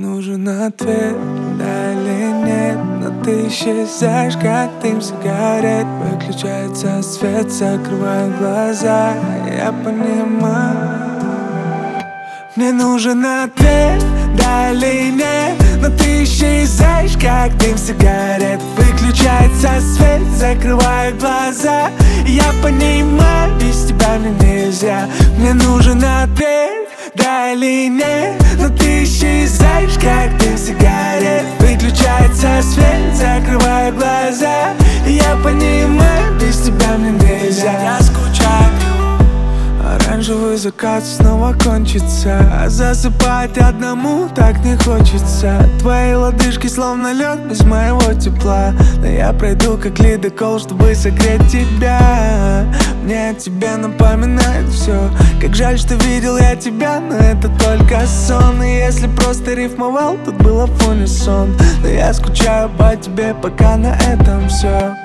нужен ответ, да или нет. Но ты исчезаешь, как дым сигарет. Выключается свет, закрываю глаза. Я понимаю, мне нужен ответ, да или нет. Но ты исчезаешь, как дым сигарет. Выключается свет, закрываю глаза. Я понимаю, без тебя мне нельзя. Мне нужен ответ, да или нет. Но ты исчезаешь, как дым сигарет. Выключается свет, закрываю глаза. Я понимаю, без тебя мне нельзя. Я скучаю. Оранжевый закат снова кончится, а засыпать одному так не хочется. Твои лодыжки словно лед без моего тепла. Но я пройду как ледокол, чтобы согреть тебя. Мне о тебе напоминает все. Как жаль, что видел я тебя, но это только сон. И если просто рифмовал, тут было в унисон. Но я скучаю по тебе, пока на этом все.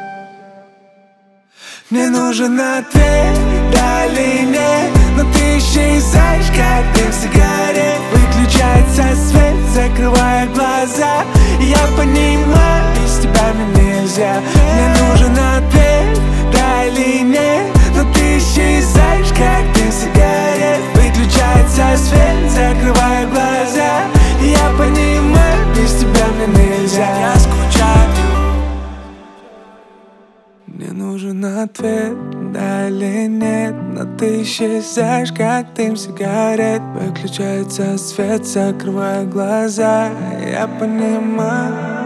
Мне нужен ответ, да или нет. Но ты исчезаешь, как дым сигарет. Выключается свет, закрываю глаза. Я понимаю, без тебя мне нельзя. Мне нужен ответ, да или нет. Но ты исчезаешь, как дым сигарет. Выключается свет, закрываю глаза. Я понимаю, без тебя мне нельзя. Я скучаю. Мне нужен ответ, да или нет. Но ты исчезаешь, как дым сигарет. Выключается свет, закрываю глаза. Я понимаю.